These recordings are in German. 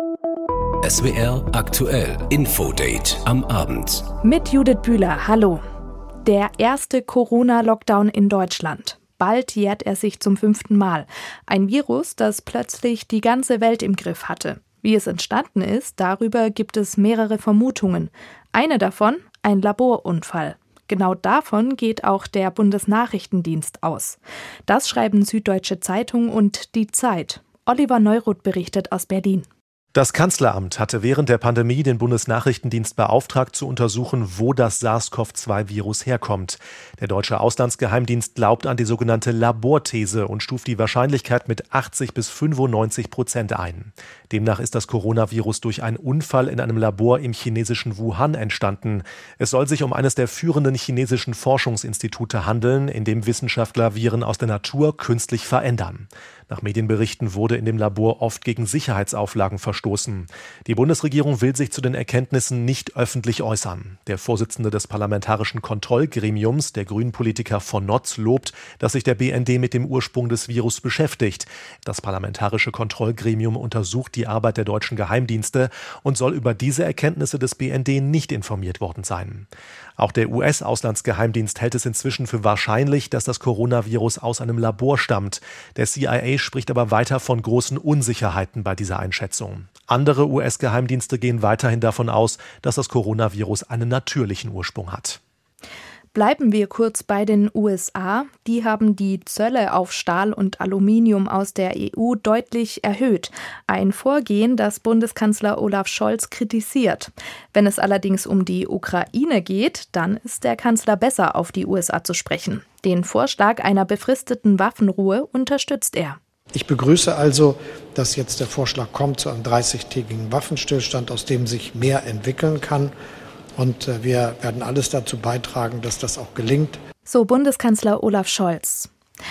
SWR aktuell Infodate am Abend. Mit Judith Bühler, hallo. Der erste Corona-Lockdown in Deutschland. Bald jährt er sich zum 5. Mal. Ein Virus, das plötzlich die ganze Welt im Griff hatte. Wie es entstanden ist, darüber gibt es mehrere Vermutungen. Eine davon, ein Laborunfall. Genau davon geht auch der Bundesnachrichtendienst aus. Das schreiben Süddeutsche Zeitung und Die Zeit. Oliver Neuroth berichtet aus Berlin. Das Kanzleramt hatte während der Pandemie den Bundesnachrichtendienst beauftragt, zu untersuchen, wo das SARS-CoV-2-Virus herkommt. Der deutsche Auslandsgeheimdienst glaubt an die sogenannte Laborthese und stuft die Wahrscheinlichkeit mit 80-95% ein. Demnach ist das Coronavirus durch einen Unfall in einem Labor im chinesischen Wuhan entstanden. Es soll sich um eines der führenden chinesischen Forschungsinstitute handeln, in dem Wissenschaftler Viren aus der Natur künstlich verändern. Nach Medienberichten wurde in dem Labor oft gegen Sicherheitsauflagen verstoßen. Die Bundesregierung will sich zu den Erkenntnissen nicht öffentlich äußern. Der Vorsitzende des Parlamentarischen Kontrollgremiums, der Grünen-Politiker von Notz, lobt, dass sich der BND mit dem Ursprung des Virus beschäftigt. Das Parlamentarische Kontrollgremium untersucht die Arbeit der deutschen Geheimdienste und soll über diese Erkenntnisse des BND nicht informiert worden sein. Auch der US-Auslandsgeheimdienst hält es inzwischen für wahrscheinlich, dass das Coronavirus aus einem Labor stammt. Der CIA spricht aber weiter von großen Unsicherheiten bei dieser Einschätzung. Andere US-Geheimdienste gehen weiterhin davon aus, dass das Coronavirus einen natürlichen Ursprung hat. Bleiben wir kurz bei den USA. Die haben die Zölle auf Stahl und Aluminium aus der EU deutlich erhöht. Ein Vorgehen, das Bundeskanzler Olaf Scholz kritisiert. Wenn es allerdings um die Ukraine geht, dann ist der Kanzler besser auf die USA zu sprechen. Den Vorschlag einer befristeten Waffenruhe unterstützt er. Ich begrüße also, dass jetzt der Vorschlag kommt zu einem 30-tägigen Waffenstillstand, aus dem sich mehr entwickeln kann. Und wir werden alles dazu beitragen, dass das auch gelingt. So Bundeskanzler Olaf Scholz.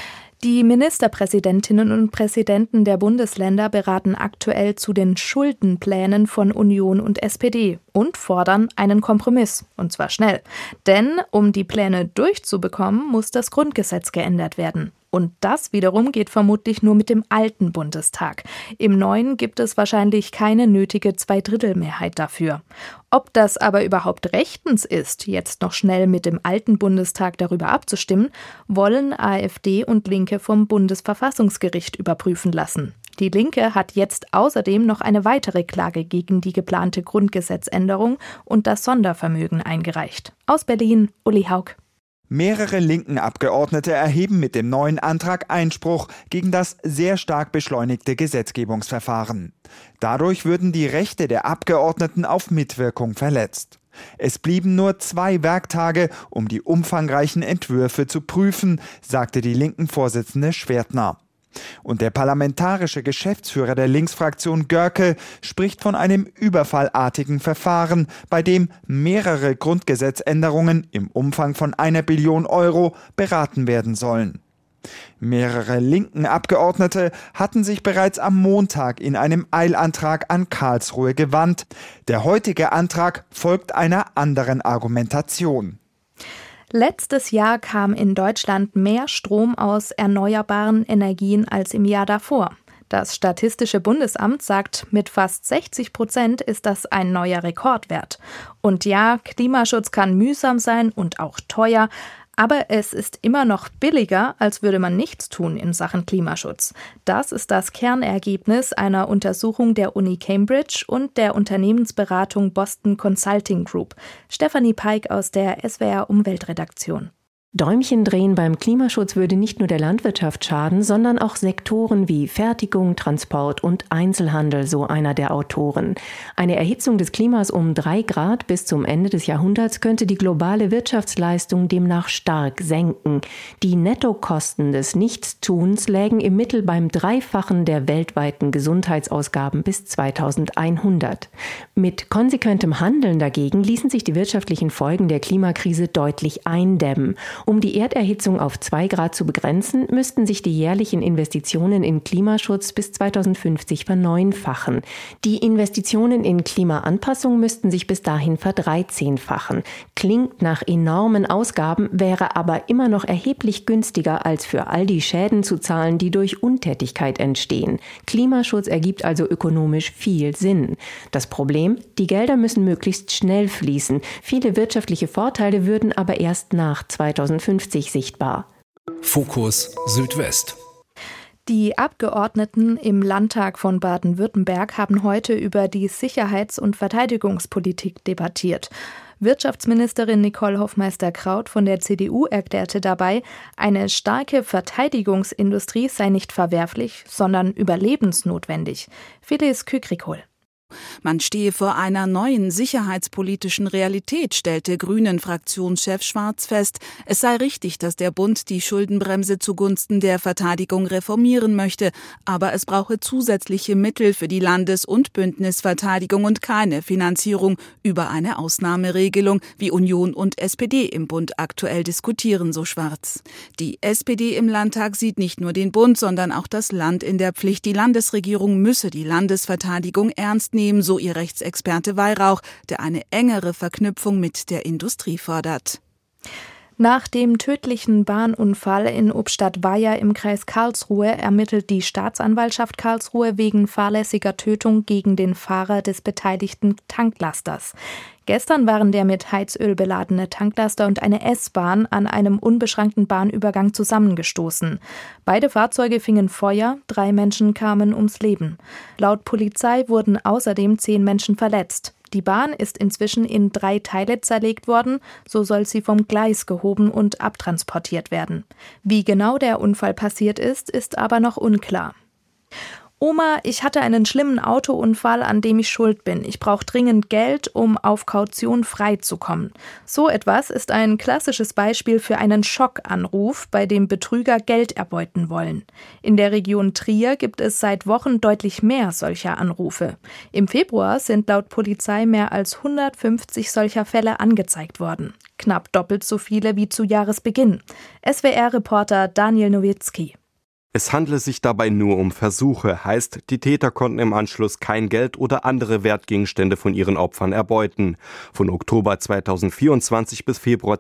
Die Ministerpräsidentinnen und Präsidenten der Bundesländer beraten aktuell zu den Schuldenplänen von Union und SPD und fordern einen Kompromiss, und zwar schnell. Denn um die Pläne durchzubekommen, muss das Grundgesetz geändert werden. Und das wiederum geht vermutlich nur mit dem alten Bundestag. Im neuen gibt es wahrscheinlich keine nötige Zweidrittelmehrheit dafür. Ob das aber überhaupt rechtens ist, jetzt noch schnell mit dem alten Bundestag darüber abzustimmen, wollen AfD und Linke vom Bundesverfassungsgericht überprüfen lassen. Die Linke hat jetzt außerdem noch eine weitere Klage gegen die geplante Grundgesetzänderung und das Sondervermögen eingereicht. Aus Berlin, Uli Haug. Mehrere linken Abgeordnete erheben mit dem neuen Antrag Einspruch gegen das sehr stark beschleunigte Gesetzgebungsverfahren. Dadurch würden die Rechte der Abgeordneten auf Mitwirkung verletzt. Es blieben nur 2 Werktage, um die umfangreichen Entwürfe zu prüfen, sagte die linken Vorsitzende Schwertner. Und der parlamentarische Geschäftsführer der Linksfraktion Görke spricht von einem überfallartigen Verfahren, bei dem mehrere Grundgesetzänderungen im Umfang von 1 Billion Euro beraten werden sollen. Mehrere linken Abgeordnete hatten sich bereits am Montag in einem Eilantrag an Karlsruhe gewandt. Der heutige Antrag folgt einer anderen Argumentation. Letztes Jahr kam in Deutschland mehr Strom aus erneuerbaren Energien als im Jahr davor. Das Statistische Bundesamt sagt, mit fast 60% ist das ein neuer Rekordwert. Und ja, Klimaschutz kann mühsam sein und auch teuer, aber es ist immer noch billiger, als würde man nichts tun in Sachen Klimaschutz. Das ist das Kernergebnis einer Untersuchung der Uni Cambridge und der Unternehmensberatung Boston Consulting Group. Stefanie Peik aus der SWR Umweltredaktion. Däumchen drehen beim Klimaschutz würde nicht nur der Landwirtschaft schaden, sondern auch Sektoren wie Fertigung, Transport und Einzelhandel, so einer der Autoren. Eine Erhitzung des Klimas um 3 Grad bis zum Ende des Jahrhunderts könnte die globale Wirtschaftsleistung demnach stark senken. Die Nettokosten des Nichtstuns lägen im Mittel beim Dreifachen der weltweiten Gesundheitsausgaben bis 2100. Mit konsequentem Handeln dagegen ließen sich die wirtschaftlichen Folgen der Klimakrise deutlich eindämmen. Um die Erderhitzung auf 2 Grad zu begrenzen, müssten sich die jährlichen Investitionen in Klimaschutz bis 2050 verneunfachen. Die Investitionen in Klimaanpassung müssten sich bis dahin verdreizehnfachen. Klingt nach enormen Ausgaben, wäre aber immer noch erheblich günstiger, als für all die Schäden zu zahlen, die durch Untätigkeit entstehen. Klimaschutz ergibt also ökonomisch viel Sinn. Das Problem: Die Gelder müssen möglichst schnell fließen. Viele wirtschaftliche Vorteile würden aber erst nach 2050 sichtbar. Fokus Südwest. Die Abgeordneten im Landtag von Baden-Württemberg haben heute über die Sicherheits- und Verteidigungspolitik debattiert. Wirtschaftsministerin Nicole Hofmeister-Kraut von der CDU erklärte dabei, eine starke Verteidigungsindustrie sei nicht verwerflich, sondern überlebensnotwendig. Phyllis Kükrikol. Man stehe vor einer neuen sicherheitspolitischen Realität, stellte Grünen-Fraktionschef Schwarz fest. Es sei richtig, dass der Bund die Schuldenbremse zugunsten der Verteidigung reformieren möchte, aber es brauche zusätzliche Mittel für die Landes- und Bündnisverteidigung und keine Finanzierung über eine Ausnahmeregelung, wie Union und SPD im Bund aktuell diskutieren, so Schwarz. Die SPD im Landtag sieht nicht nur den Bund, sondern auch das Land in der Pflicht. Die Landesregierung müsse die Landesverteidigung ernst nehmen, so ihr Rechtsexperte Weihrauch, der eine engere Verknüpfung mit der Industrie fordert. Nach dem tödlichen Bahnunfall in Ubstadt-Weiher im Kreis Karlsruhe ermittelt die Staatsanwaltschaft Karlsruhe wegen fahrlässiger Tötung gegen den Fahrer des beteiligten Tanklasters. Gestern waren der mit Heizöl beladene Tanklaster und eine S-Bahn an einem unbeschrankten Bahnübergang zusammengestoßen. Beide Fahrzeuge fingen Feuer, 3 Menschen kamen ums Leben. Laut Polizei wurden außerdem 10 Menschen verletzt. Die Bahn ist inzwischen in 3 Teile zerlegt worden, so soll sie vom Gleis gehoben und abtransportiert werden. Wie genau der Unfall passiert ist aber noch unklar. Oma, ich hatte einen schlimmen Autounfall, an dem ich schuld bin. Ich brauche dringend Geld, um auf Kaution freizukommen. So etwas ist ein klassisches Beispiel für einen Schockanruf, bei dem Betrüger Geld erbeuten wollen. In der Region Trier gibt es seit Wochen deutlich mehr solcher Anrufe. Im Februar sind laut Polizei mehr als 150 solcher Fälle angezeigt worden. Knapp doppelt so viele wie zu Jahresbeginn. SWR-Reporter Daniel Nowitzki. Es handle sich dabei nur um Versuche, heißt, die Täter konnten im Anschluss kein Geld oder andere Wertgegenstände von ihren Opfern erbeuten. Von Oktober 2024 bis Februar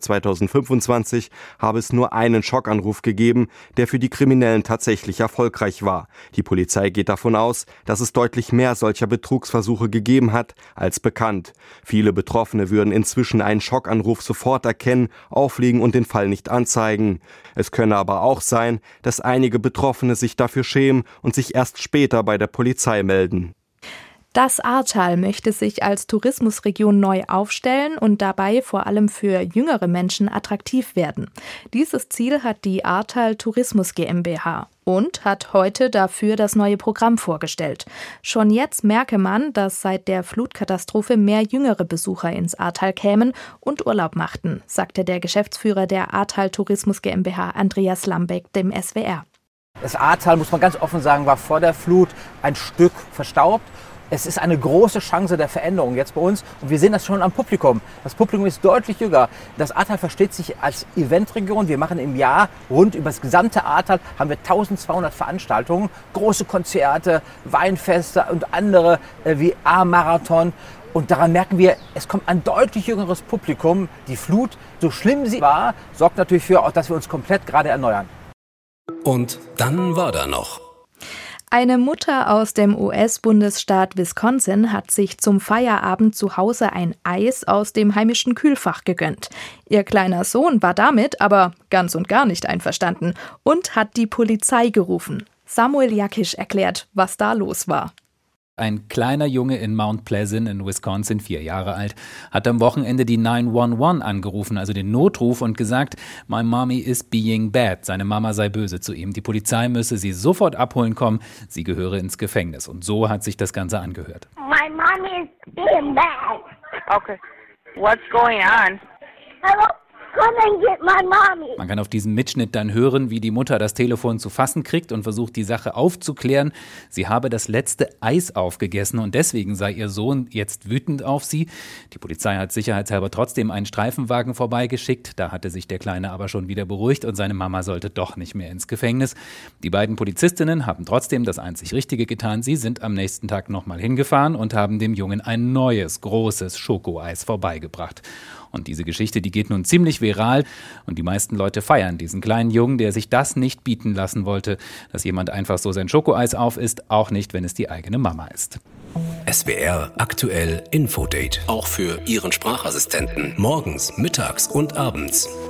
2025 habe es nur einen Schockanruf gegeben, der für die Kriminellen tatsächlich erfolgreich war. Die Polizei geht davon aus, dass es deutlich mehr solcher Betrugsversuche gegeben hat als bekannt. Viele Betroffene würden inzwischen einen Schockanruf sofort erkennen, auflegen und den Fall nicht anzeigen. Es könne aber auch sein, dass einige Betroffene sich dafür schämen und sich erst später bei der Polizei melden. Das Ahrtal möchte sich als Tourismusregion neu aufstellen und dabei vor allem für jüngere Menschen attraktiv werden. Dieses Ziel hat die Ahrtal Tourismus GmbH und hat heute dafür das neue Programm vorgestellt. Schon jetzt merke man, dass seit der Flutkatastrophe mehr jüngere Besucher ins Ahrtal kämen und Urlaub machten, sagte der Geschäftsführer der Ahrtal Tourismus GmbH Andreas Lambeck dem SWR. Das Ahrtal, muss man ganz offen sagen, war vor der Flut ein Stück verstaubt. Es ist eine große Chance der Veränderung jetzt bei uns und wir sehen das schon am Publikum. Das Publikum ist deutlich jünger. Das Ahrtal versteht sich als Eventregion. Wir machen im Jahr rund über das gesamte Ahrtal haben wir 1200 Veranstaltungen, große Konzerte, Weinfeste und andere wie A-Marathon. Und daran merken wir, es kommt ein deutlich jüngeres Publikum. Die Flut, so schlimm sie war, sorgt natürlich für, dass wir uns komplett gerade erneuern. Und dann war da noch. Eine Mutter aus dem US-Bundesstaat Wisconsin hat sich zum Feierabend zu Hause ein Eis aus dem heimischen Kühlfach gegönnt. Ihr kleiner Sohn war damit aber ganz und gar nicht einverstanden und hat die Polizei gerufen. Samuel Jakisch erklärt, was da los war. Ein kleiner Junge in Mount Pleasant in Wisconsin, 4 Jahre alt, hat am Wochenende die 911 angerufen, also den Notruf, und gesagt, my mommy is being bad, seine Mama sei böse zu ihm. Die Polizei müsse sie sofort abholen kommen, sie gehöre ins Gefängnis. Und so hat sich das Ganze angehört. My mommy is being bad. Okay, what's going on? Hello, Come and get my mommy. Man kann auf diesem Mitschnitt dann hören, wie die Mutter das Telefon zu fassen kriegt und versucht, die Sache aufzuklären. Sie habe das letzte Eis aufgegessen und deswegen sei ihr Sohn jetzt wütend auf sie. Die Polizei hat sicherheitshalber trotzdem einen Streifenwagen vorbeigeschickt. Da hatte sich der Kleine aber schon wieder beruhigt und seine Mama sollte doch nicht mehr ins Gefängnis. Die beiden Polizistinnen haben trotzdem das einzig Richtige getan. Sie sind am nächsten Tag nochmal hingefahren und haben dem Jungen ein neues, großes Schokoeis vorbeigebracht. Und diese Geschichte, die geht nun ziemlich viral und die meisten Leute feiern diesen kleinen Jungen, der sich das nicht bieten lassen wollte, dass jemand einfach so sein Schokoeis aufisst, auch nicht, wenn es die eigene Mama ist. SWR aktuell Infodate. Auch für Ihren Sprachassistenten. Morgens, mittags und abends.